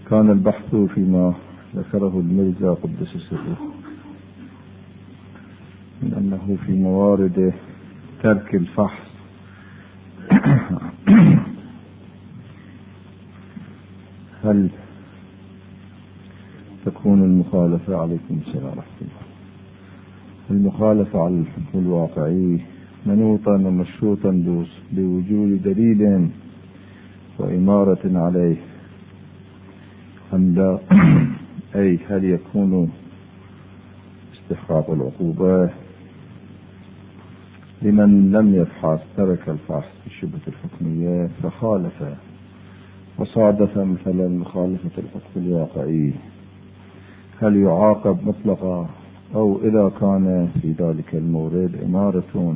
كان البحث فيما ذكره المرزا قدس سره من أنه في موارد ترك الفحص هل تكون المخالفة عليكم السلام ورحمة الله المخالفة على الحكم الواقعي منوطا ومشروطا بوجود دليل وإمارة عليه أم لا؟ أي هل يكون استحقاق العقوبة لمن لم يفحص ترك الفحص في الشبهة الحكمية فخالف وصادف مثلا مخالفة الحكم الواقعي، هل يعاقب مطلقا أو إذا كان في ذلك المورد إمارة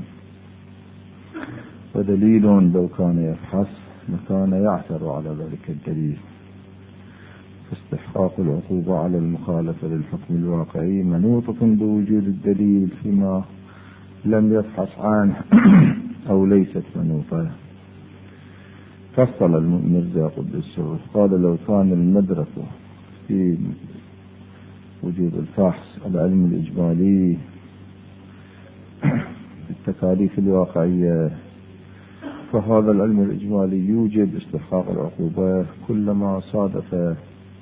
ودليل لو كان يفحص لكان يعثر على ذلك الدليل؟ فاستحقاق العقوبة على المخالفة للحكم الواقعي منوطة بوجود الدليل فيما لم يفحص عنه أو ليست منوطة. فصل المرزا قدس سره قال لو كان المدرك في وجود الفحص العلم الإجمالي بالتكاليف الواقعية فهذا العلم الإجمالي يوجب استحقاق العقوبة كلما صادف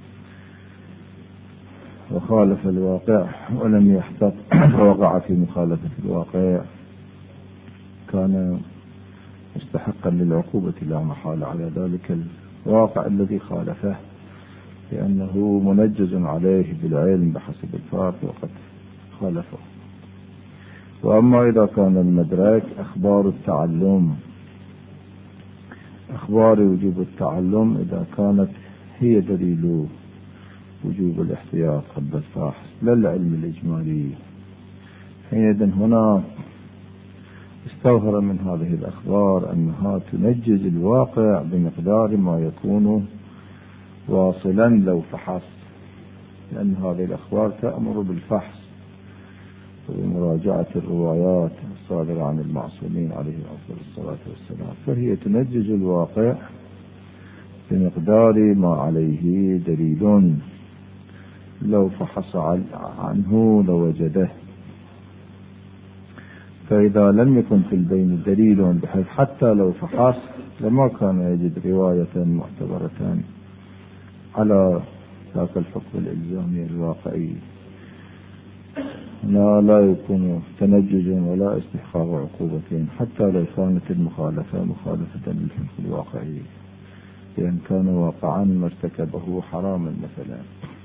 وخالف الواقع ولم يحتط ووقع في مخالفة الواقع كان مستحقا للعقوبة لا محالة على ذلك الواقع الذي خالفه لأنه منجز عليه بالعلم بحسب الفرق وقد خالفه. وأما إذا كان المدرك أخبار التعلم أخبار وجوب التعلم إذا كانت هي دليل وجوب الاحتياط قبل الفحص لا العلم الإجمالي، حينئذ هنا استظهر من هذه الأخبار أنها تنجز الواقع بمقدار ما يكون واصلا لو فحص، لأن هذه الأخبار تأمر بالفحص ومراجعة الروايات الصادرة عن المعصومين عليه أفضل الصلاة والسلام، فهي تنجز الواقع بمقدار ما عليه دليل لو فحص عنه لوجده. فإذا لم يكن في البين دليل بحيث حتى لو فحص لما كان يجد رواية معتبرة على ذاك الحكم الإلزامي الواقعي، لا يكون تنجزا ولا استحقاق عقوبتين حتى لو كانت المخالفة مخالفة للحكم الواقعي، لأن كان واقعا ما ارتكبه حراما مثلا.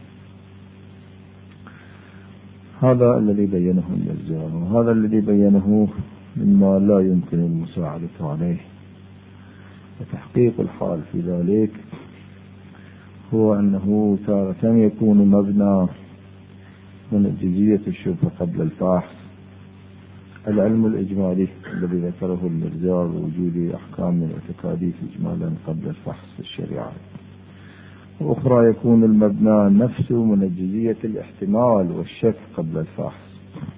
هذا الذي بينه المرزا، وهذا الذي بينه مما لا يمكن المساعدة عليه. وتحقيق الحال في ذلك هو أنه تارة يكون مبنى من جزئية الشبهة قبل الفحص العلم الإجمالي الذي ذكره المرزا بوجود أحكام من وتكاليف إجمالا قبل الفحص في الشريعة، وأخرى يكون المبنى نفسه من جزئية الاحتمال والشك قبل الفحص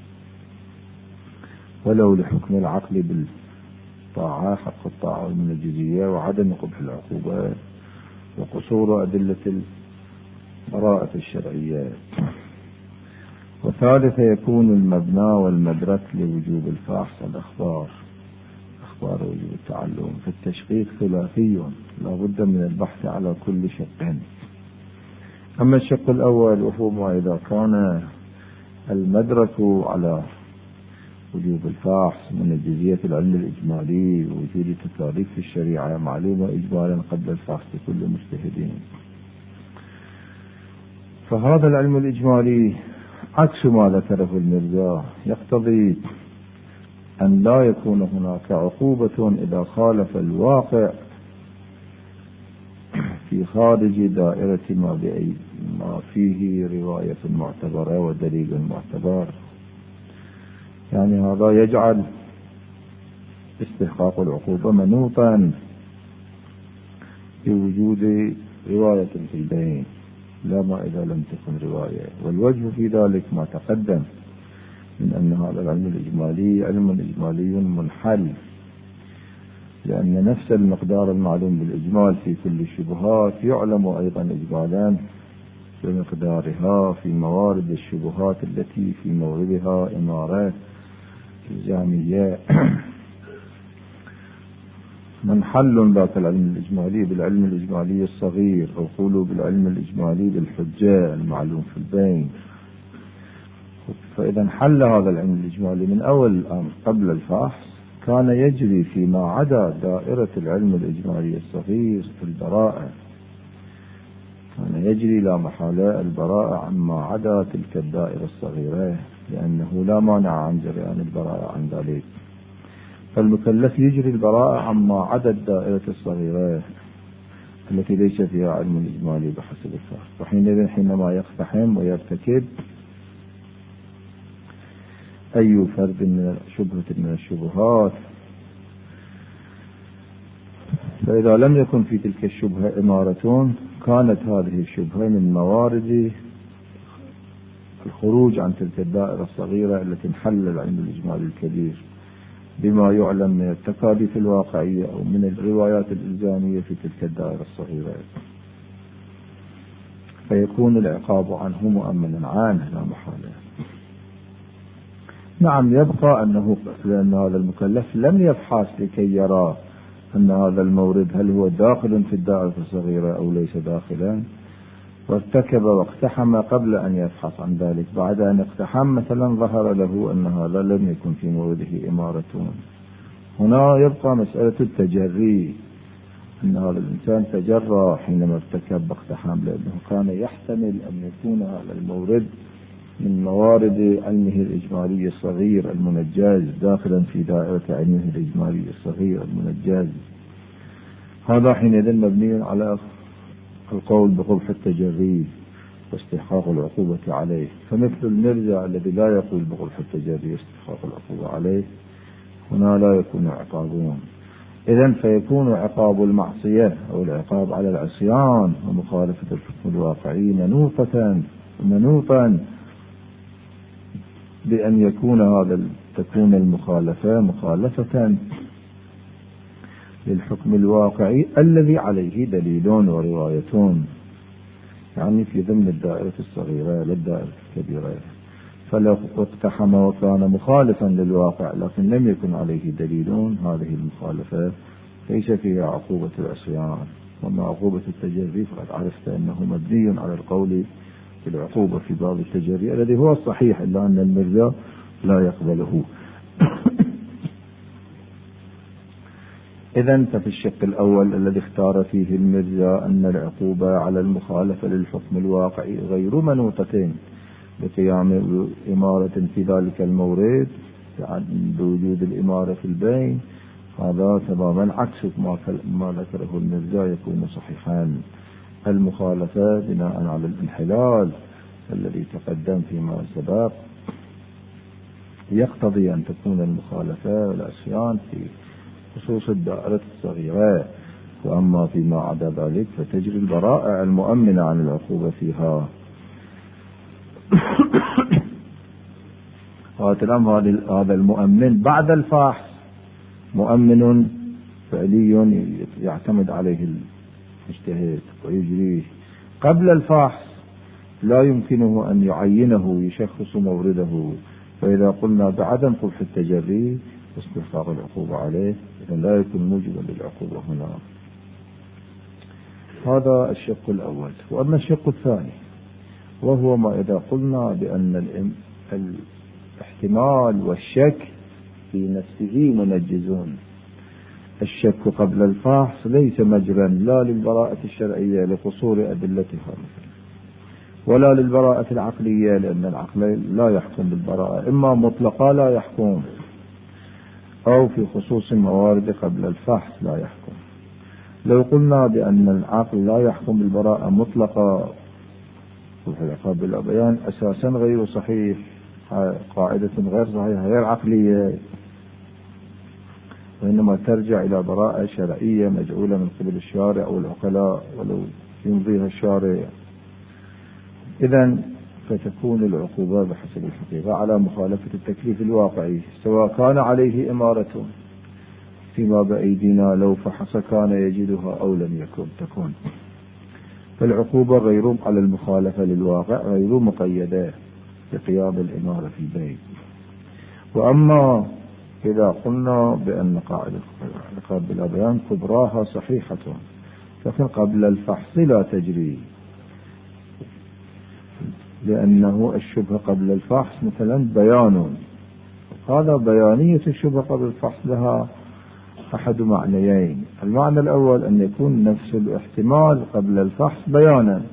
ولو لحكم العقل بالطاعة حق الطاعة من الجزئية وعدم قبح العقوبة وقصور أدلة البراءة الشرعية. وثالثا يكون المبنى والمدرك لوجوب الفحص الأخبار وجوب التعلم، فالتشقيق ثلاثي لا بد من البحث على كل شق. أما الشق الأول وهو ما إذا كان المدرك على وجوب الفحص من جزئية العلم الإجمالي ووجود تكاليف في الشريعة معلومة إجمالا قبل الفحص لكل مجتهدين، فهذا العلم الإجمالي عكس ما ذكره المرزا يقتضي أن لا يكون هناك عقوبة إذا خالف الواقع في خارج دائرة ما فيه رواية معتبرة ودليل معتبر. يعني هذا يجعل استحقاق العقوبة منوطا بوجود رواية في البين لا ما إذا لم تكن رواية. والوجه في ذلك ما تقدم من أن هذا العلم الإجمالي علم إجمالي منحل لأن نفس المقدار المعلوم بالإجمال في كل الشبهات يعلم أيضا إجمالا بمقدارها في موارد الشبهات التي في موردها إمارات إلزامية. منحل ذات العلم الإجمالي بالعلم الإجمالي الصغير، أو قولوا بالعلم الإجمالي بالحجة المعلوم في البين. فإذا انحل هذا العلم الإجمالي من أول الأمر قبل الفحص، كان يجري فيما عدا دائرة العلم الإجمالي الصغير البراءة، كان يجري لا محالة البراءة عما عدا تلك الدائرة الصغيرة، لأنه لا مانع عن جريان البراءة عن ذلك. فالمكلف يجري البراءة عما عدا الدائرة الصغيرة التي ليس فيها علم إجمالي بحسب الفحص. وحينئذ حينما يقتحم ويرتكب أي فرد من شبهة من الشبهات، فإذا لم يكن في تلك الشبهة إمارة، كانت هذه الشبهة من موارد الخروج عن تلك الدائرة الصغيرة التي انحل العلم الإجمالي الكبير بما يعلم من التكاليف الواقعية أو من الروايات الإلزامية في تلك الدائرة الصغيرة، فيكون العقاب عنه مؤمنا عنه لا محالة. نعم، يبقى أنه لأن هذا المكلف لم يبحث لكي يرى أن هذا المورد هل هو داخل في الدائرة الصغيرة أو ليس داخلا، وارتكب واقتحم قبل أن يبحث عن ذلك. بعد أن اقتحم مثلا ظهر له أن هذا لم يكن في مورده إمارة، هنا يبقى مسألة التجري، أن هذا الإنسان تجرى حينما ارتكب واقتحم، لأنه كان يحتمل أن يكون هذا المورد من موارد علمه الإجمالي الصغير المنجز داخلا في دائرة علمه الإجمالي الصغير المنجز. هذا حينئذ مبني على القول بقبح التجري واستحقاق العقوبة عليه. فمثل المرجع الذي لا يقول بقبح التجري واستحقاق العقوبة عليه، هنا لا يكون عقابون. إذن فيكون عقاب المعصية أو العقاب على العصيان ومخالفة الحكم الواقعي منوطا بأن تكون المخالفة مخالفة للحكم الواقعي الذي عليه دليل وروايتون، يعني في ضمن الدائرة الصغيرة للدائرة الكبيرة. فلو اقتحم وكان مخالفا للواقع لكن لم يكن عليه دليل، هذه المخالفة ليس فيها عقوبة العصيان. وما عقوبة التجري فقد عرفت أنه مبني على القول بالعقوبة في باب التجري الذي هو الصحيح، إلا أن المرجع لا يقبله. إذن ففي الشق الأول الذي اختار فيه المرجع أن العقوبة على المخالفة للحكم الواقعي غير منوطة بقيام إمارة في ذلك المورد بوجود الإمارة في البين، هذا تماما عكس ما ذكره المرجع يكون صحيحا. المخالفة بناء على الانحلال الذي تقدم فيما سبق يقتضي أن تكون المخالفة والعصيان في خصوص الدائرة الصغيرة، وأما فيما عدا ذلك فتجري البراءة المؤمنة عن العقوبة فيها. هذا المؤمن بعد الفحص مؤمن فعلي يعتمد عليه المجتهد ويجريه. قبل الفحص لا يمكنه أن يعينه يشخص مورده، فإذا قلنا بعدم قبح التجري واستحقاق العقوبة عليه إذن لا يكون موجبا للعقوبة هنا. هذا الشق الأول. وأما الشق الثاني وهو ما إذا قلنا بأن الاحتمال والشك في نفسه منجزون. الشك قبل الفحص ليس مجرا لا للبراءة الشرعية لقصور أدلتها ولا للبراءة العقلية، لأن العقل لا يحكم بالبراءة، إما مطلقا لا يحكم أو في خصوص الموارد قبل الفحص لا يحكم. لو قلنا بأن العقل لا يحكم بالبراءة مطلقا والعقاب بالبيان أساسا غير صحيح، قاعدة غير صحيحة غير عقلية، وإنما ترجع إلى براءة شرعية مجعولة من قبل الشارع أو العقلاء ولو يمضيها الشارع. إذن فتكون العقوبة بحسب الحقيقة على مخالفة التكليف الواقعي سواء كان عليه إمارة فيما بأيدينا لو فحص كان يجدها أو لم تكن. فالعقوبة غير على المخالفة للواقع غير مقيدة بقيام الإمارة في البيت. وأما إذا قلنا بأن قاعدة العقاب بلا بيان كبراها صحيحة، لكن قبل الفحص لا تجري، لأنه الشبهة قبل الفحص مثلا بيان، هذا بيانية الشبهة قبل الفحص لها أحد معنيين. المعنى الأول أن يكون نفس الاحتمال قبل الفحص بيانا،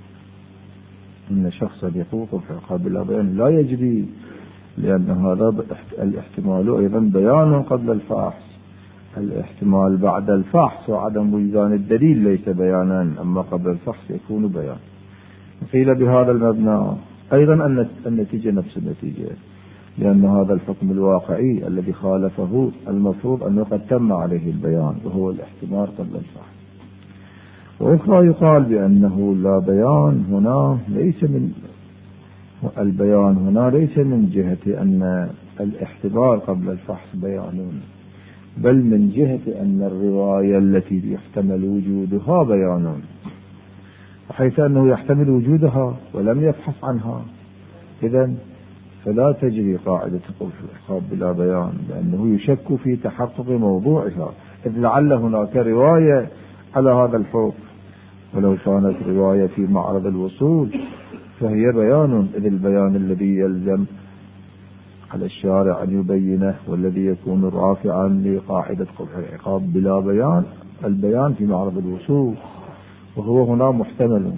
إن شخصا يفوق في العقاب بلا بيان لا يجري، لأن هذا الاحتمال أيضا بيان قبل الفحص. الاحتمال بعد الفحص وعدم وجدان الدليل ليس بيانا، أما قبل الفحص يكون بيان. قيل بهذا المبنى أيضا أن النتيجة نفس النتيجة، لأن هذا الحكم الواقعي الذي خالفه المفروض أنه قد تم عليه البيان، وهو الاحتمال قبل الفحص. وأخرى يقال بأنه لا بيان هنا ليس من البيان هنا ليس من جهة أن الاحتمال قبل الفحص بيان، بل من جهة أن الرواية التي يحتمل وجودها بيان، حيث أنه يحتمل وجودها ولم يبحث عنها، إذن فلا تجري قاعدة قبح العقاب بلا بيان، لأنه يشك في تحقق موضوعها، إذ لعل هناك رواية على هذا الحكم، ولو كانت رواية في معرض الوصول فهي بيان، إذ البيان الذي يلزم على الشارع أن يبينه والذي يكون رافعا لقاعدة قبح العقاب بلا بيان البيان في معرض الوصول، وهو هنا محتمل.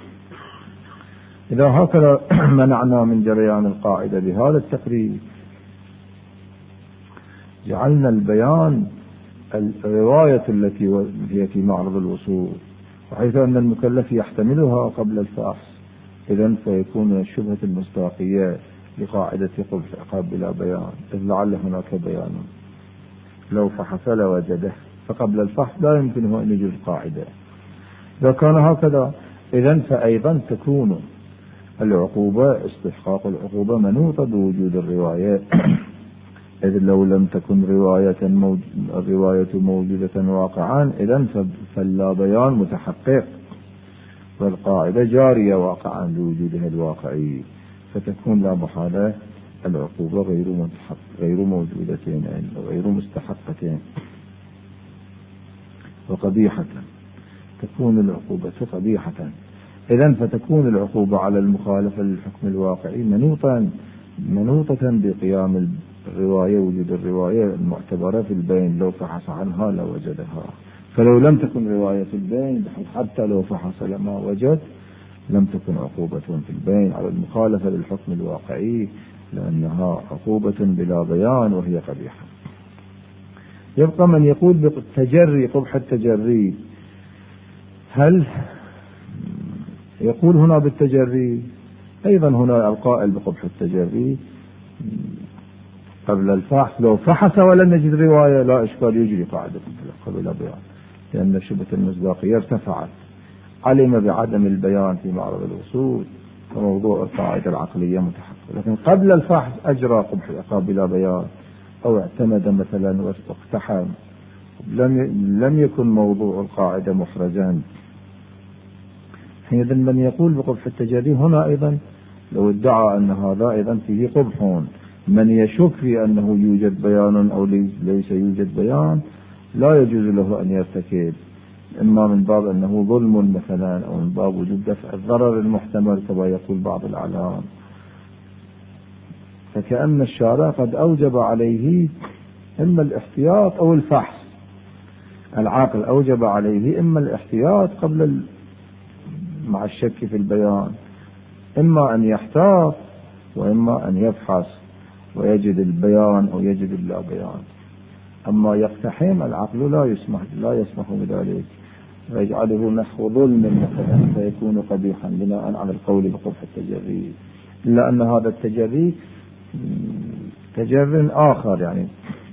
إذا هكذا منعنا من جريان القاعدة بهذا التقريب، جعلنا البيان الرواية التي هي في معرض الوصول، وحيث أن المكلف يحتملها قبل الفحص، إذن فيكون الشبهة المصداقية لقاعدة قبح العقاب بلا بيان، إذ لعل هناك بيان لو فحص لوجده، فقبل الفحص لا يمكنه أن يجوز القاعدة. إذا كان هكذا إذن فأيضا تكون العقوبة استحقاق العقوبة منوطة بوجود الرواية، إذ لو لم تكن الرواية موجودة واقعا إذن فلا بيان متحقق، والقاعدة جارية واقعا بوجودها الواقعي، فتكون لا محالة العقوبة غير موجودتين أو غير مستحقتين وقبيحة، تكون العقوبة قبيحة. إذن فتكون العقوبة على المخالفة للحكم الواقعي منوطة بقيام الرواية، وجود الرواية المعتبرة في البين، لو فحص عنها لوجدها. فلو لم تكن رواية في البين حتى لو فحص لما وجد لم تكن عقوبة في البين على المخالفة للحكم الواقعي، لأنها عقوبة بلا بيان وهي قبيحة. يبقى من يقول بالتجري قبح التجري، هل يقول هنا بالتجري؟ أيضا هنا القائل بقبح التجري قبل الفحص لو فحص ولم يجد رواية لا إشكال يجري قاعدة قبل بيان، لأن شبهة المصداقية ارتفعت، علم بعدم البيان في معرض الوصول، وموضوع القاعدة العقلية متحقق. لكن قبل الفحص أجرى قبح العقاب بلا بيان، أو اعتمد مثلا واقتحم، لم يكن موضوع القاعدة محرزا. حينئذ من يقول بقبح التجري هنا أيضا لو ادعى أن هذا أيضا فيه قبح، من يشك في أنه يوجد بيان أو ليس يوجد بيان لا يجوز له أن يرتكب، إما من باب أنه ظلم مثلا، أو من باب وجود دفع الضرر المحتمل كما يقول بعض الأعلام. فكأن الشارع قد أوجب عليه إما الاحتياط أو الفحص، العاقل أوجب عليه إما الاحتياط مع الشك في البيان، إما أن يحتاط وإما أن يفحص ويجد البيان أو يجد اللا بيان. أما يقتحم العقل لا يسمح بذلك، ويجعله نحو ظلم مثلا فيكون قبيحا بناء على القول بقبح التجري، إلا أن هذا التجري تجري آخر، يعني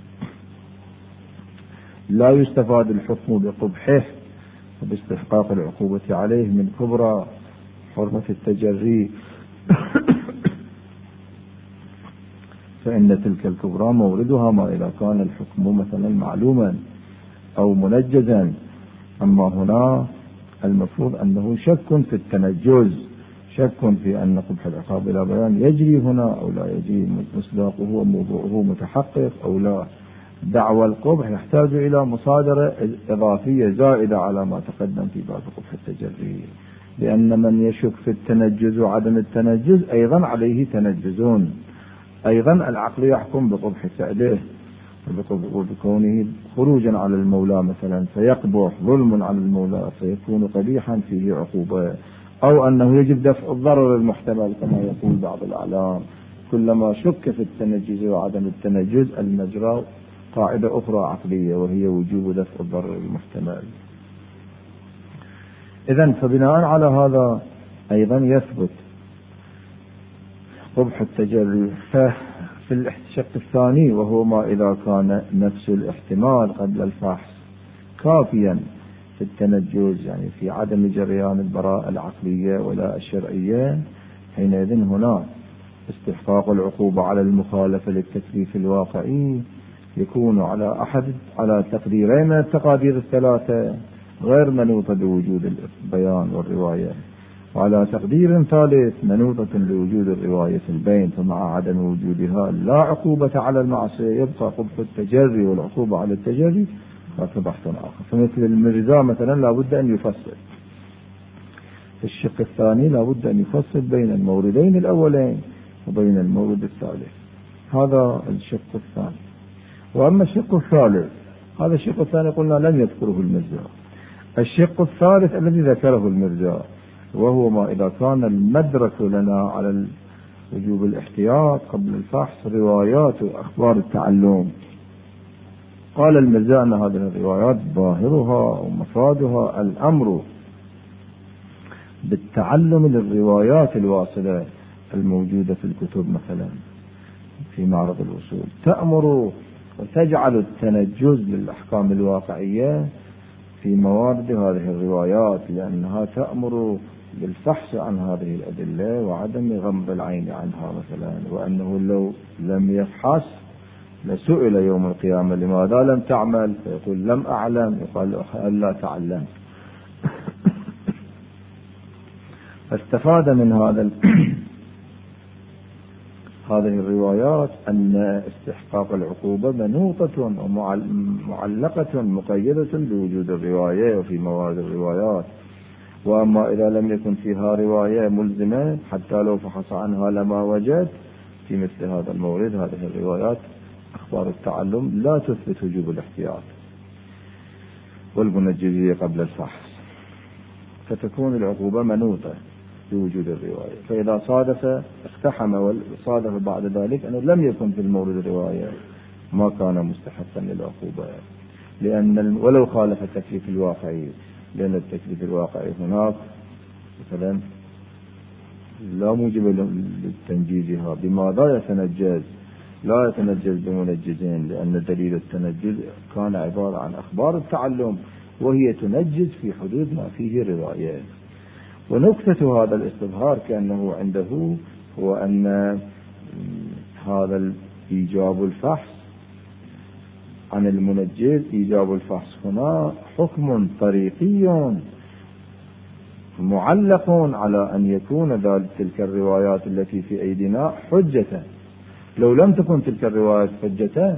لا يستفاد الحكم بقبحه وباستحقاق العقوبة عليه من كبرى حرمة التجري. فإن تلك الكبرى موردها ما إذا كان الحكم مثلا معلوما أو منجزا. أما هنا المفروض أنه شك في التنجز، شك في أن قبح العقاب إلى بيان يجري هنا أو لا يجري، مصداقه وموضوعه متحقق أو لا. دعوى القبح يحتاج إلى مصادرة إضافية زائدة على ما تقدم في باب قبح التجري، لأن من يشك في التنجز وعدم التنجز أيضا عليه تنجزون، أيضا العقل يحكم بقبح فعله وبكونه خروجا على المولى مثلا فيقبح، ظلم على المولى فيكون قبيحا فيه عقوبة، أو أنه يجب دفع الضرر المحتمل كما يقول بعض الأعلام. كلما شك في التنجز وعدم التنجز المجرى قاعدة أخرى عقلية وهي وجوب دفع الضرر المحتمل. إذن فبناء على هذا أيضا يثبت قبح التجري. في الشق الثاني وهو ما إذا كان نفس الاحتمال قبل الفحص كافيا في التنجز، يعني في عدم جريان البراءة العقلية ولا الشرعية، حينئذ هنا استحقاق العقوبة على المخالفة للتكليف الواقعي يكون على تقديرين من التقادير الثلاثة غير منوطة بوجود البيان والرواية، وعلى تقدير ثالث منوطة لوجود الرواية في البين، فمع عدم وجودها لا عقوبة على المعصية يبقى قبح التجري والعقوبة على التجري هذا بحث آخر. فمثل المرزا مثلا لابد أن يفصل في الشق الثاني، لابد أن يفصل بين الموردين الأولين وبين المورد الثالث. هذا الشق الثاني. وأما الشق الثالث، هذا الشق الثاني قلنا لم يذكره المرزا. الشق الثالث الذي ذكره المرزا وهو ما إذا كان المدرك لنا على وجوب الاحتياط قبل الفحص روايات وأخبار التعلم. قال المرزا أن هذه الروايات ظاهرها ومفادها الأمر بالتعلم للروايات الواصلة الموجودة في الكتب مثلا في معرض الوصول، تأمر وتجعل التنجز للأحكام الواقعية في موارد هذه الروايات، لأنها تأمر بالفحص عن هذه الأدلة وعدم غمض العين عنها مثلا. وأنه لو لم يفحص لسئل يوم القيامة لماذا لم تعمل، فيقول لم أعلم، يقال ألا تعلم. فاستفاد من هذه الروايات أن استحقاق العقوبة منوطة ومعلقة مقيدة بوجود الرواية وفي موارد الروايات. وأما إذا لم يكن فيها رواية ملزمة حتى لو فحص عنها لما وجد في مثل هذا المورد، هذه الروايات أخبار التعلم لا تثبت وجوب الاحتياط والمنجزية قبل الفحص، فتكون العقوبة منوطة بوجود الرواية. فإذا صادف اقتحم وصادف بعد ذلك أنه لم يكن في المورد الرواية ما كان مستحقا للعقوبة، لأن ولو خالف التكليف الواقعي، لأن التكليف الواقعي هناك مثلا لا موجب لتنجيزها. بماذا يتنجز؟ لا يتنجز بمنجزين، لأن دليل التنجز كان عبارة عن أخبار التعلم وهي تنجز في حدود ما فيه رواية. ونكتة هذا الاستظهار كأنه عنده هو أن هذا إيجاب الفحص عن المنجز، إيجاب الفحص هنا حكم طريقي معلق على أن يكون تلك الروايات التي في أيدينا حجة. لو لم تكن تلك الروايات حجة،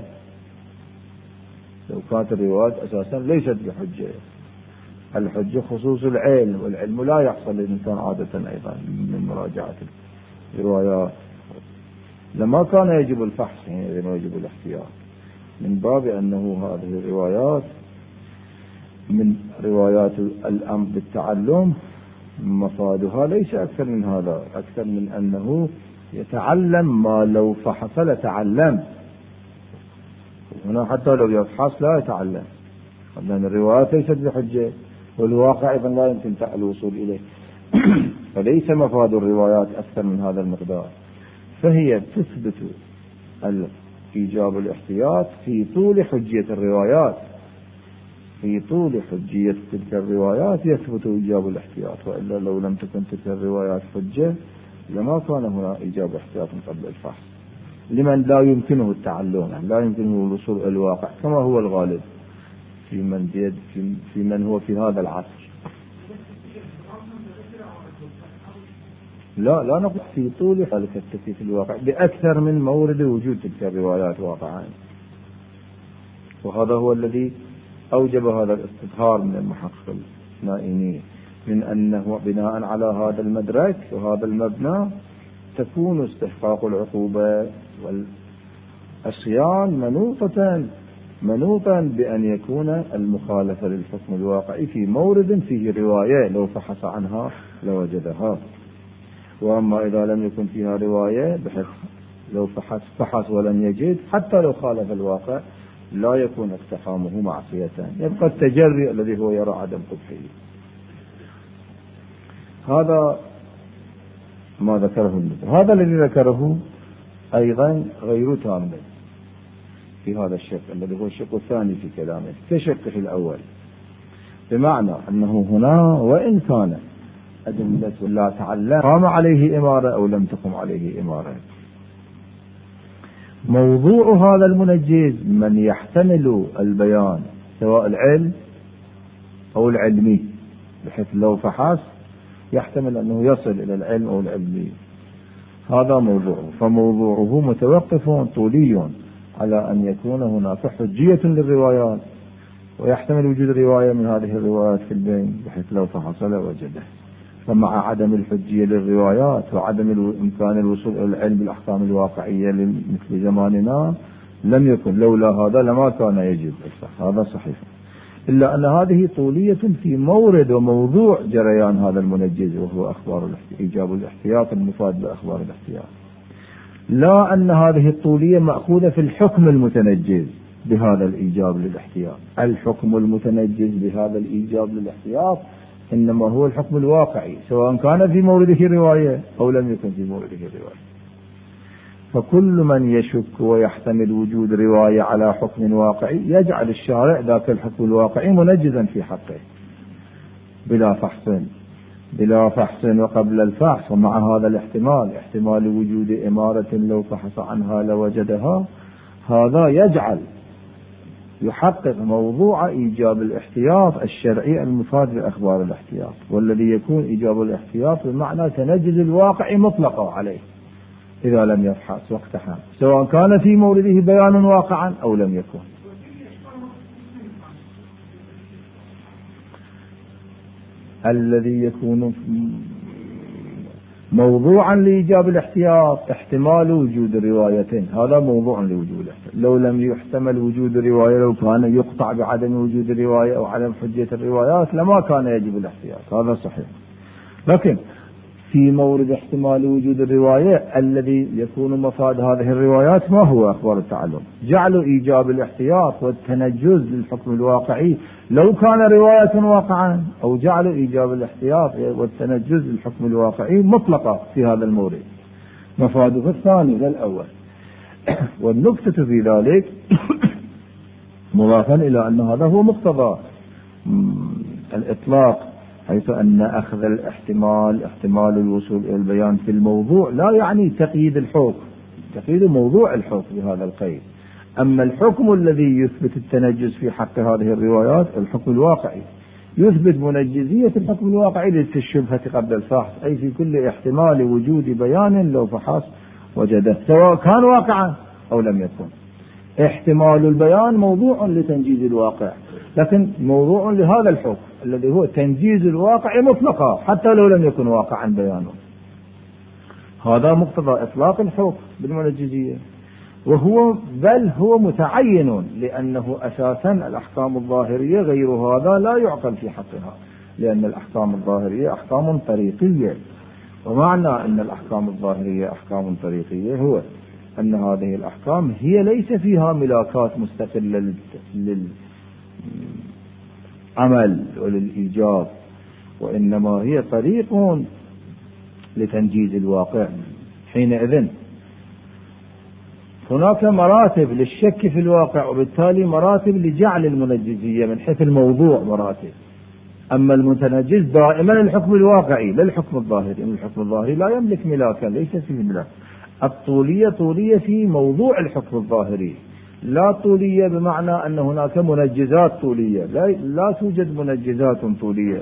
لو كانت الروايات أساسا ليست بحجة، الحجة خصوص العلم، والعلم لا يحصل للإنسان عادة أيضا من مراجعة الروايات، لما كان يجب الفحص حينئذ ويجب الاحتياط، من باب أنه هذه الروايات من روايات الأمر بالتعلم مفادها ليس أكثر من هذا، أكثر من أنه يتعلم ما لو فحص لتعلم. هنا حتى لو يفحص لا يتعلم، لأن الروايات ليست بحجة والواقع أيضا لا يمكن الوصول إليه. فليس مفاد الروايات أكثر من هذا المقدار، فهي تثبت إيجاب الاحتياط في طول حجية الروايات، في طول حجية تلك الروايات يثبت إيجاب الاحتياط، وإلا لو لم تكن تلك الروايات حجة لما كان هنا إيجاب احتياط قبل الفحص. لمن لا يمكنه التعلم، لا يمكنه الوصول إلى الواقع كما هو الغالب في من هو في هذا العصر. لا نقول في طول ذلك التثبيت الواقع بأكثر من مورد وجود تلك الروايات واقعا، وهذا هو الذي أوجب هذا الاستظهار من المحقق النائمي، من أنه بناء على هذا المدرك وهذا المبنى تكون استحقاق العقوبة والعصيان منوطا بأن يكون المخالفة للحكم الواقعي في مورد فيه رواية لو فحص عنها لوجدها. وأما إذا لم يكن فيها رواية بحيث لو فحص ولم يجد حتى لو خالف الواقع لا يكون اقتحامه معصية، يبقى التجري الذي هو يرى عدم قبحه. هذا ما ذكره النبي. هذا الذي ذكره أيضا غير تام في هذا الشق الذي هو الشق الثاني في كلامه كشقه الأول، بمعنى أنه هنا وإن كان أدلة لا تعلم قام عليه إمارة أو لم تقم عليه إمارة، موضوع هذا المنجز من يحتمل البيان سواء العلم أو العلمي، بحيث لو فحص يحتمل أنه يصل إلى العلم أو العلمي، هذا موضوعه. فموضوعه متوقف طولي على أن يكون هناك حجية للروايات، ويحتمل وجود رواية من هذه الروايات في البين بحيث لو فحص لوجده. فمع عدم الحجية للروايات وعدم إمكان الوصول إلى العلم بالأحكام الواقعية مثل زماننا لم يكن، لولا هذا لما كان يجب الصح. هذا صحيح، إلا أن هذه طولية في مورد وموضوع جريان هذا المنجز، وهو أخبار إيجاب الاحتياط المفاد بأخبار الاحتياط، لا أن هذه الطولية مأخوذة في الحكم المتنجز بهذا الإيجاب للاحتياط. الحكم المتنجز بهذا الإيجاب للاحتياط إنما هو الحكم الواقعي، سواء كان في مورده رواية أو لم يكن في مورده رواية. فكل من يشك ويحتمل وجود رواية على حكم واقعي يجعل الشارع ذاك الحكم الواقعي منجزا في حقه بلا فحص وقبل الفحص. ومع هذا الاحتمال، احتمال وجود إمارة لو فحص عنها لوجدها، هذا يحقق موضوع إيجاب الاحتياط الشرعي المفاد بأخبار الاحتياط، والذي يكون إيجاب الاحتياط بمعنى تنجز الواقع مطلقا عليه إذا لم يفحص واقتحم، سواء كان في مورده بيان واقعا أو لم يكن. الذي يكون موضوعا لإيجاب الاحتياط احتمال وجود رواية، هذا موضوع لوجود الاحتياط. لو لم يحتمل وجود رواية، لو كان يقطع بعدم وجود رواية أو عدم حجية الروايات لما كان يجب الاحتياط، هذا صحيح. لكن في مورد احتمال وجود الرواية الذي يكون مفاد هذه الروايات ما هو أخبار التعلم، جعلوا إيجاب الاحتياط والتنجز للحكم الواقعي لو كان رواية واقعا، أو جعلوا إيجاب الاحتياط والتنجز للحكم الواقعي مطلقة في هذا المورد، مفاده الثاني للأول. والنكتة في ذلك مضافا إلى أن هذا هو مقتضى الإطلاق، حيث أن أخذ الاحتمال احتمال الوصول إلى البيان في الموضوع لا يعني تقييد الحكم، تقييد موضوع الحكم بهذا القيد. أما الحكم الذي يثبت التنجز في حق هذه الروايات الحكم الواقعي، يثبت منجزية الحكم الواقعي للشبهة قبل الفحص، أي في كل احتمال وجود بيان لو فحص وجده، سواء كان واقعا أو لم يكن. احتمال البيان موضوع لتنجيز الواقع، لكن موضوع لهذا الحكم الذي هو تنجيز الواقع مطلقا حتى لو لم يكن واقعا بيانه. هذا مقتضى إطلاق الحكم بالمنجزية، بل هو متعين، لأنه أساسا الأحكام الظاهرية غير هذا لا يعقل في حقها، لأن الأحكام الظاهرية أحكام طريقية. ومعنى أن الأحكام الظاهرية أحكام طريقية هو أن هذه الأحكام هي ليس فيها ملاكات مستقلة للعمل وللإيجاب، وإنما هي طريق لتنجيز الواقع. حينئذ هناك مراتب للشك في الواقع، وبالتالي مراتب لجعل المنجزية من حيث الموضوع مراتب. أما المتنجز دائما الحكم الواقعي لا الحكم الظاهري، الحكم الظاهري لا يملك ملاكا، ليس فيه ملاك. الطولية طولية في موضوع الحكم الظاهري، لا طولية بمعنى أن هناك منجزات طولية، لا توجد منجزات طولية.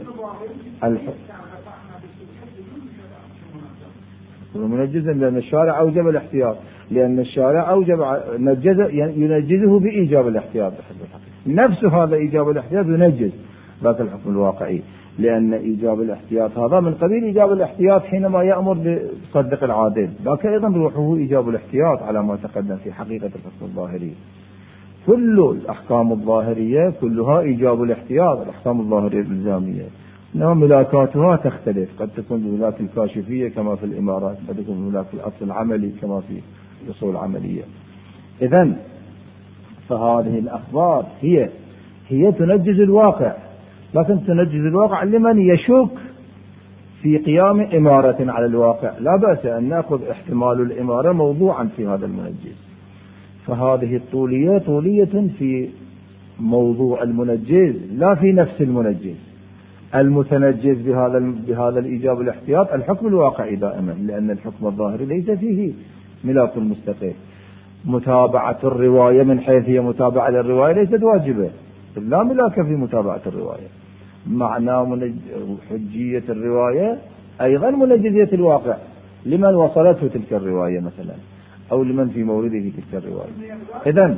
منجزا لأن الشارع أوجب الاحتياط، لأن الشارع أوجب ينجزه بإيجاب الاحتياط. نفس هذا إيجاب الاحتياط ينجز ذاك الحكم الواقعي، لأن إيجاب الاحتياط هذا من قبيل إيجاب الاحتياط حينما يأمر بصدق العادل، ذاك أيضا روحه إيجاب الاحتياط على ما تقدم في حقيقة الحكم الظاهري. كل الأحكام الظاهرية كلها إيجاب الاحتياط، الأحكام الظاهرية الإلزامية، إنما ملاكاتها تختلف، قد تكون بملاك الكاشفية كما في الإمارات، قد تكون بملاك الأصل العملي كما في الأصول العملية. إذن فهذه الأخبار هي تنجز الواقع، لكن تنجز الواقع لمن يشك في قيام إمارة على الواقع، لا بأس أن نأخذ احتمال الإمارة موضوعا في هذا المنجز. فهذه الطولية طولية في موضوع المنجز لا في نفس المنجز. المتنجز بهذا الإيجاب الاحتياط الحكم الواقعي دائما، لأن الحكم الظاهري ليس فيه ملاك مستقل. متابعة الرواية من حيث هي متابعة للرواية ليست واجبة، لا ملاك في متابعة الرواية. معنى حجية الرواية أيضا منجزية الواقع لمن وصلته تلك الرواية مثلا، أو لمن في مورده تلك الرواية. إذن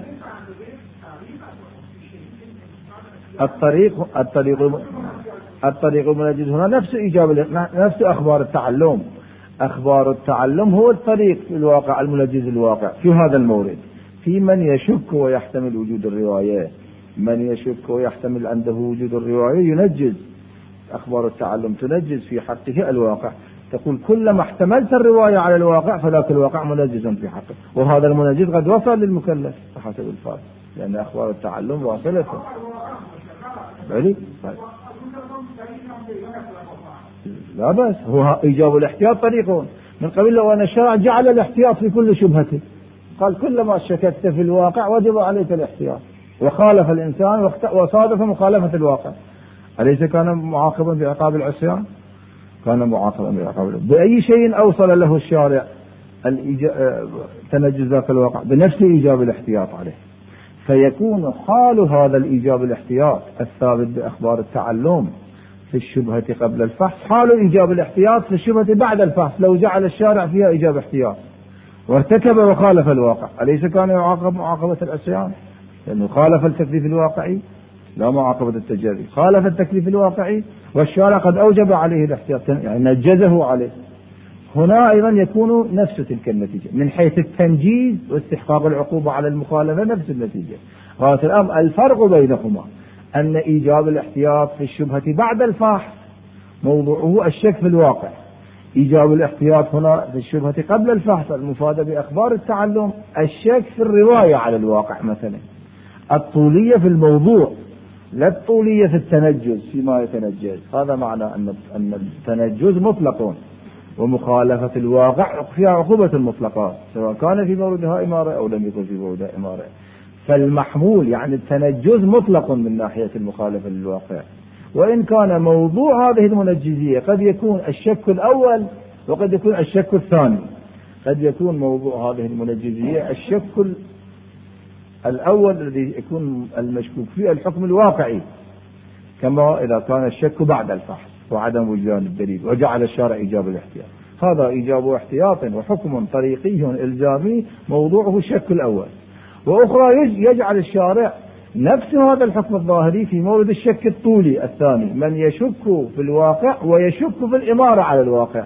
الطريق المنجز هنا نفس أخبار التعلم. أخبار التعلم هو الطريق في الواقع المنجز الواقع في هذا المورد، في من يشك ويحتمل وجود الرواية، من يشك ويحتمل عنده وجود الرواية ينجز. أخبار التعلم تنجز في حقه الواقع، تقول كلما احتملت الرواية على الواقع فذاك الواقع منجز في حقه، وهذا المنجز قد وصل للمكلف بحسب الفاظ، لأن أخبار التعلم واصلة. لا بس هو إيجاب الاحتياط طريقه من قبل، لو أن الشرع جعل الاحتياط في كل شبهة، قال كلما شككت في الواقع وجب عليك الاحتياط، وخالف الإنسان وصادف مخالفة الواقع، أليس كان معاقبا بعقاب العصيان؟ كان معاقبا بعقاب. بأي شيء أوصل له الشارع تنجز ذاك الواقع؟ بنفس إيجاب الاحتياط عليه. فيكون حال هذا الإيجاب الاحتياط الثابت بأخبار التعلم في الشبهة قبل الفحص حال إيجاب الاحتياط في الشبهة بعد الفحص، لو جعل الشارع فيها إيجاب احتياط وارتكب وخالف الواقع، أليس كان يعاقب معاقبة العصيان؟ لأنه خالف التكليف الواقعي، لا معاقبة التجري، خالف التكليف الواقعي والشارع قد أوجب عليه الاحتياط، يعني نجزه عليه. هنا أيضا يكون نفس تلك النتيجة من حيث التنجيز واستحقاق العقوبة على المخالفة، نفس النتيجة. غاية الأمر الفرق بينهما أن إيجاب الاحتياط في الشبهة بعد الفحص موضوعه الشك في الواقع، إيجاب الاحتياط هنا في الشبهة قبل الفحص المفادة بأخبار التعلم الشك في الرواية على الواقع مثلا. الطولية في الموضوع لا الطولية في التنجز فيما يتنجز. هذا معنى أن التنجز مطلق، ومخالفة الواقع فيها عقوبة المطلقات سواء كان في موردها إمارة أو لم يكن في موردها إمارة. فالمحمول يعني التنجز مطلق من ناحية المخالفة للواقع، وإن كان موضوع هذه المنجزية قد يكون الشك الأول وقد يكون الشك الثاني. قد يكون موضوع هذه المنجزية الشك الأول الذي يكون المشكوك فيه الحكم الواقعي، كما إذا كان الشك بعد الفحص وعدم وجدان الدليل وجعل الشارع إيجاب الاحتياط، هذا إيجاب احتياط وحكم طريقي إلزامي موضوعه الشك الأول. وأخرى يجعل الشارع نفس هذا الحكم الظاهري في مورد الشك الطولي الثاني، من يشك في الواقع ويشك في الإمارة على الواقع.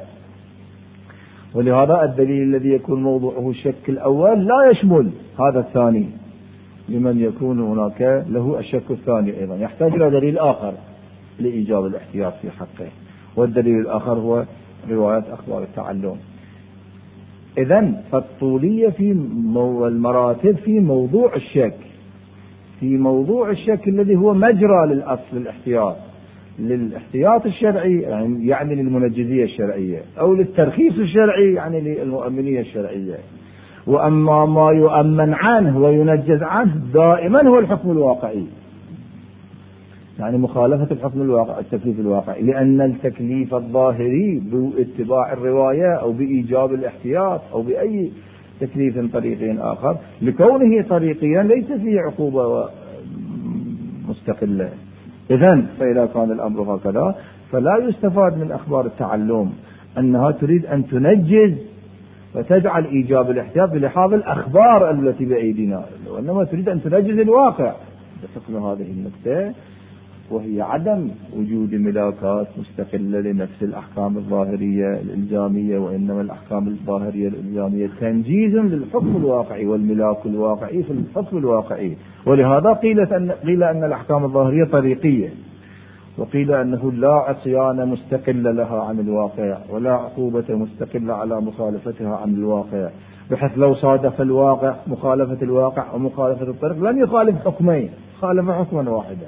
ولهذا الدليل الذي يكون موضوعه الشك الأول لا يشمل هذا الثاني، لمن يكون هناك له الشك الثاني أيضا يحتاج إلى دليل آخر لإيجاب الاحتياط في حقه، والدليل الآخر هو رواية أخبار التعلم. إذن فالطولية في المراتب في موضوع الشك، في موضوع الشك الذي هو مجرى للأصل الاحتياط، للاحتياط الشرعي يعني للمنجزية الشرعية، أو للترخيص الشرعي يعني للمؤمنية الشرعية. وأما ما يؤمن عنه وينجز عنه دائما هو الحكم الواقعي، يعني مخالفة الحكم الواقع التكليف الواقعي، لأن التكليف الظاهري باتباع الرواية أو بإيجاب الاحتياط أو بأي تكليف طريقي آخر لكونه طريقيا ليس فيه عقوبة مستقلة. إذن فإذا كان الأمر هكذا فلا يستفاد من أخبار التعلم أنها تريد أن تنجز وتجعل إيجاب الاحتياط بلحاظ الأخبار التي بأيدينا، وإنما تريد أن تنجز الواقع بحكم هذه النقطة، وهي عدم وجود ملاكات مستقلة لنفس الأحكام الظاهرية الإلزامية، وإنما الأحكام الظاهرية الإلزامية تنجيز للحكم الواقعي والملاك الواقعي في الحكم الواقعي. ولهذا قيل أن الأحكام الظاهرية طريقية، وقيل أنه لا عصيان مستقل لها عن الواقع ولا عقوبة مستقلة على مخالفتها عن الواقع، بحيث لو صادف الواقع مخالفة الواقع ومخالفة الطريق لم يخالف حكمين، خالف حكما واحدا.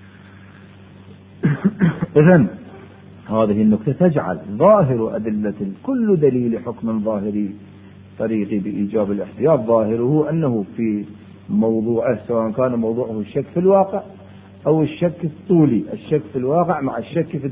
إذن هذه النقطة تجعل ظاهر أدلة كل دليل حكم ظاهري طريقي بإيجاب الاحتياط ظاهره أنه في موضوعه، سواء كان موضوعه الشك في الواقع أو الشك الطولي، الشك في الواقع مع الشك في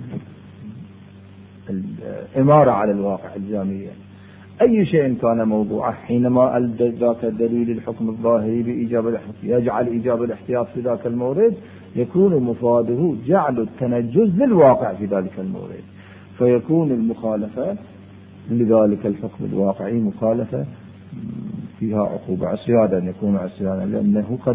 الإمارة على الواقع الجامية، أي شيء كان موضوعه حينما ذاك دليل الحكم الظاهري بإيجاب الاحتياط يجعل إيجاب الاحتياط في ذاك المورد، يكون مفاده جعل التنجز للواقع في ذلك المورد، فيكون المخالفة لذلك الحكم الواقعي مخالفة فيها عقوبة عصيانا، يكون عصيانا لأنه قد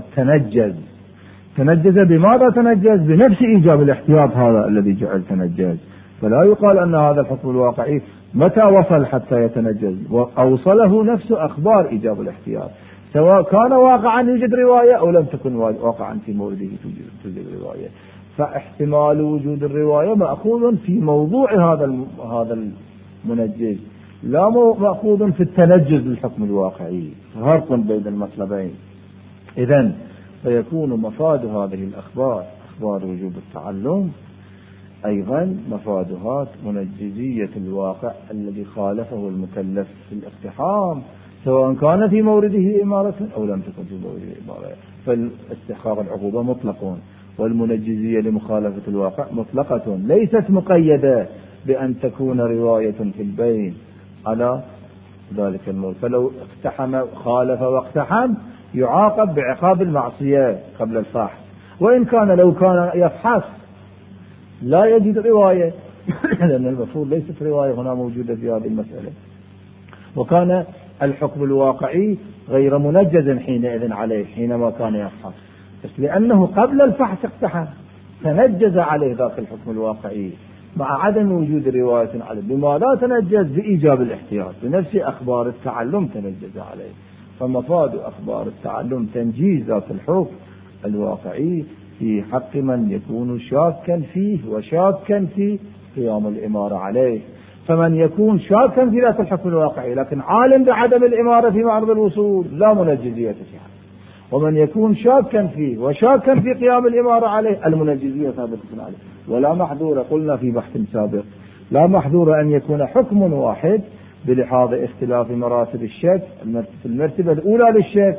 تنجز بماذا تنجز؟ بنفس إيجاب الاحتياط هذا الذي جعل تنجز. فلا يقال أن هذا الحكم الواقعي متى وصل حتى يتنجز، وأوصله نفس أخبار إيجاب الاحتياط، سواء كان واقعا يوجد رواية أو لم تكن واقعا في مورده توجد رواية، فاحتمال وجود الرواية مأخوذ في موضوع هذا المنجز، لا مأخوذ في التنجز للحكم الواقعي، فرق بين المطلبين. إذن فيكون مفاد هذه الأخبار أخبار وجوب التعلم أيضا مفادها منجزية الواقع الذي خالفه المكلف في الاقتحام، سواء كان في مورده إمارة أو لم تكن في مورده إمارة، فالاستحقاق العقوبة مطلق، والمنجزية لمخالفة الواقع مطلقة ليست مقيدة بأن تكون رواية في البين على ذلك المورد. فلو اقتحم خالف واقتحم يعاقب بعقاب المعصية قبل الفحص، وإن كان لو كان يفحص لا يجد رواية لأن المفروض ليست رواية هنا موجودة في هذه المسألة، وكان الحكم الواقعي غير منجز حينئذ عليه حينما كان يفحص، بس لأنه قبل الفحص اقتحم تنجز عليه ذاك الحكم الواقعي مع عدم وجود رواية عليه، بما لا تنجز بإيجاب الاحتياط بنفس أخبار التعلم تنجز عليه. فمفاد أخبار التعلم تنجيز ذاك الحكم الواقعي في حق من يكون شاكا فيه وشاكا في قيام الإمارة عليه. فمن يكون شاكا في ذات الحكم الواقعي لكن عالم بعدم الإمارة في معرض الوصول لا منجزية في حق، ومن يكون شاكا فيه وشاكا في قيام الإمارة عليه المنجزية ثابتة عليه. ولا محذور، قلنا في بحث سابق لا محذور أن يكون حكم واحد بلحاظ اختلاف مراتب الشك. في المرتبة الأولى للشك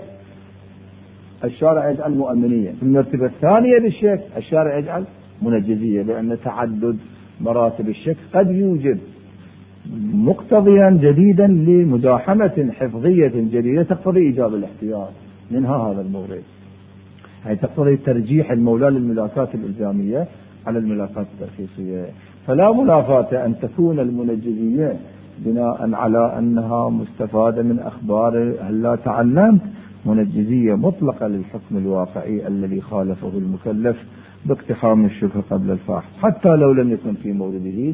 الشارع يجعل مؤمنية، في المرتبة الثانية للشك الشارع يجعل منجزية، لأن تعدد مراتب الشك قد يوجد مقتضيا جديدا لمزاحمة حفظية جديدة تقتضي إيجاب الاحتياط، منها هذا المورد، هي تقتضي ترجيح المولى للملاكات الإلزامية على الملاكات الترخيصية. فلا منافاة أن تكون المنجزية بناء على أنها مستفادة من أخبار هل لا تعلمت منجزية مطلقة للحكم الواقعي الذي خالفه المكلف باقتحام الشبهة قبل الفحص، حتى لو لم يكن في مورده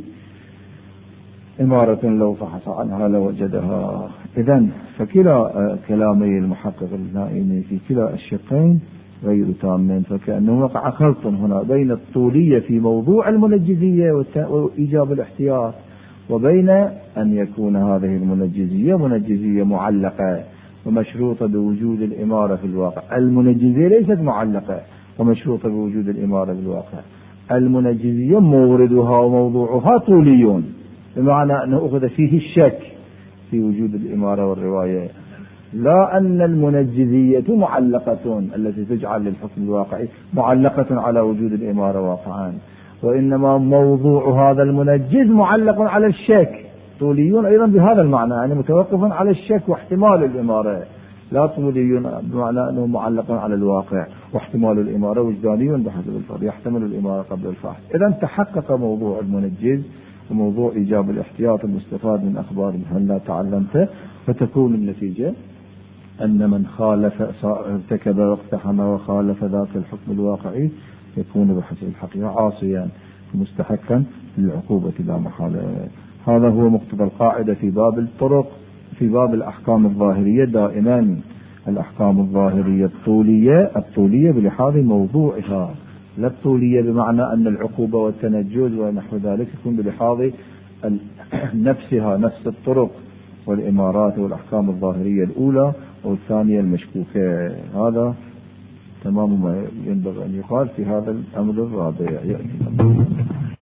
إمارة لو فحص عنها لوجدها. إذن فكلا كلامي المحقق النائمي في كلا الشقين غير تامين، فكأنه وقع خلط هنا بين الطولية في موضوع المنجزية وإيجاب الاحتياط، وبين أن يكون هذه المنجزية منجزية معلقة ومشروطة بوجود الإمارة في الواقع. المنجزية ليست معلقة ومشروطة بوجود الإمارة في الواقع، المنجزية موردها وموضوعها طوليون، بمعنى أنه أخذ فيه الشك في وجود الإمارة والرواية لا أن المنجزية معلقة التي تجعل للحكم الواقعي معلقة على وجود الإمارة واقعا، وإنما موضوع هذا المنجز معلق على الشك. طوليون أيضا بهذا المعنى، يعني متوقف على الشك واحتمال الإمارة، لا طوليون بمعنى أنه معلق على الواقع، واحتمال الإمارة وجداني بحسب الفرض يحتمل الإمارة قبل الفحص. إذا تحقق موضوع المنجز وموضوع إيجاب الاحتياط المستفاد من أخبار هلا تعلمته، فتكون النتيجة أن من خالف ارتكب واقتحم وخالف ذاك الحكم الواقعي يكون بحسب الحقيقة عاصيا مستحقا للعقوبة لا محالة. هذا هو مقتضى القاعدة في باب الطرق. في باب الأحكام الظاهرية دائما الأحكام الظاهرية الطولية بلحاظ موضوعها، لا الطولية بمعنى أن العقوبة والتنجز ونحو ذلك يكون بلحاظ نفسها، نفس الطرق والإمارات والأحكام الظاهرية الأولى والثانية المشكوكة. هذا تمام ما ينبغي أن يقال في هذا الأمر الرابع.